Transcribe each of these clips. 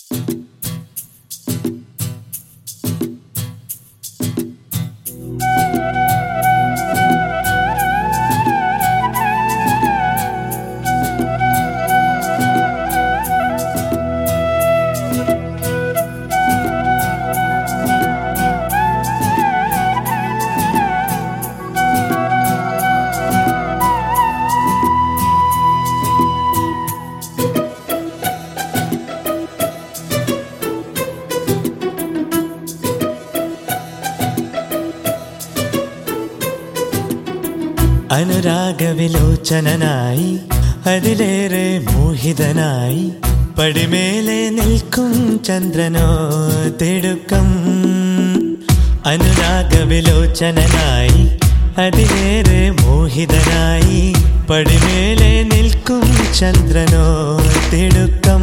അനുരാഗവിലോചനനായി അതിലേറെ മോഹിതനായി പടിമേലെ നിൽക്കും ചന്ദ്രനോ തിടുക്കം. അനുരാഗവിലോചനനായി അതിലേറെ മോഹിതനായി പടിമേലെ നിൽക്കും ചന്ദ്രനോ തിടുക്കം.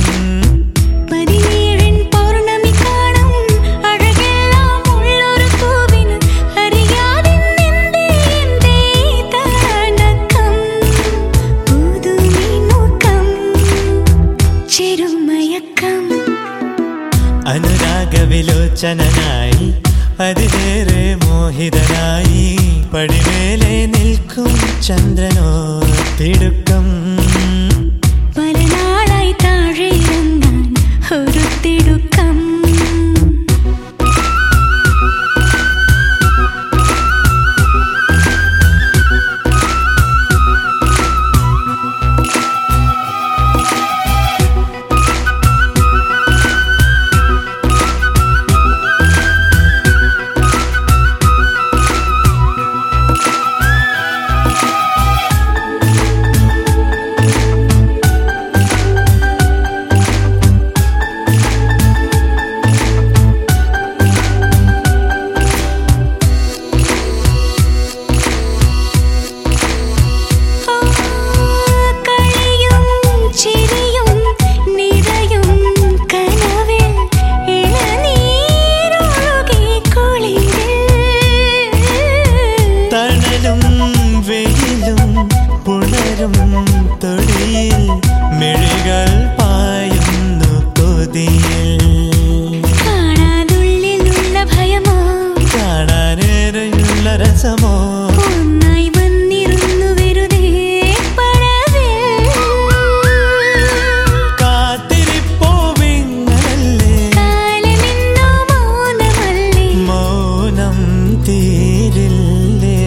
അനുരാഗവിലോചനനായി അതിലേറെ മോഹിതനായി പടിമേലെ നിൽക്കും ചന്ദ്രനോ തിടുക്കം. പല നാളായി താഴെ ഇറങ്ങാൻ ഒരു തിടുക്കം. തൊടിയിൽ മിഴികൾ പായുന്നു കൊതിയിൽ. കാണാനുള്ളിലുള്ള ഭയമോ കാണാനേറെയുള്ള രസമോ ഒന്നായി വന്നിരുന്നു വെറുതെ പടവിൽ. കാത്തിരിപ്പോ വിങ്ങലല്ലേ കാലമിന്നോ മൗനമല്ലേ മൗനം തീരില്ലേ.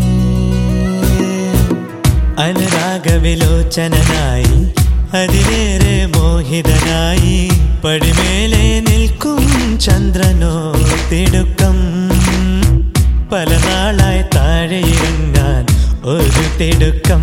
അനുരാഗവിലോചനനായി അതിലേറെ മോഹിതനായി പടിമേലെ നിൽക്കും ചന്ദ്രനോ തിടുക്കം. പല നാളായി താഴെ ഇറങ്ങാൻ ഒരു തിടുക്കം.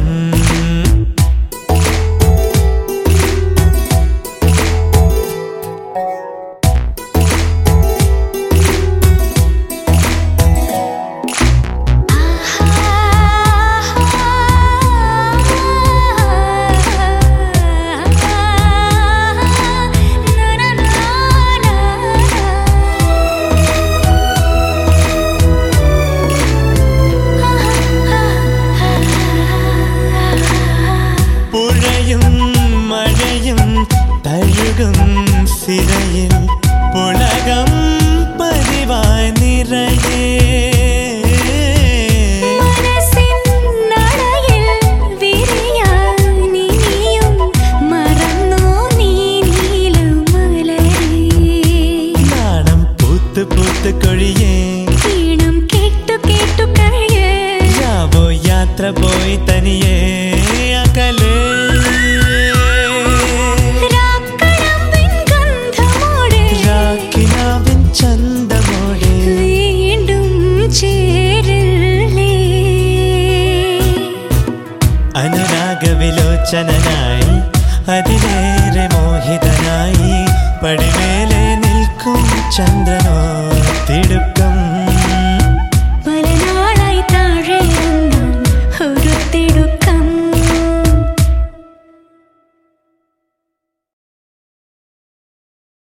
സിരയിൽ പുളകം പതിവായി നിറയേ. മനസ്സിൻ നടയിൽ വിരിയാൻ നീയും മറന്നോ നീ നീലമലരേ. നാണം പൂത്ത് പൂത്ത് കൊഴിയേ ഈണം കേട്ടു കേട്ടു കഴിയേ. യാവോ യാത്ര പോയി തനിയേ അകലേ. അനുരാഗവിലോചനനായി അതിലേറെ മോഹിതനായി പടിമേലെ നിൽക്കും ചന്ദ്രനോ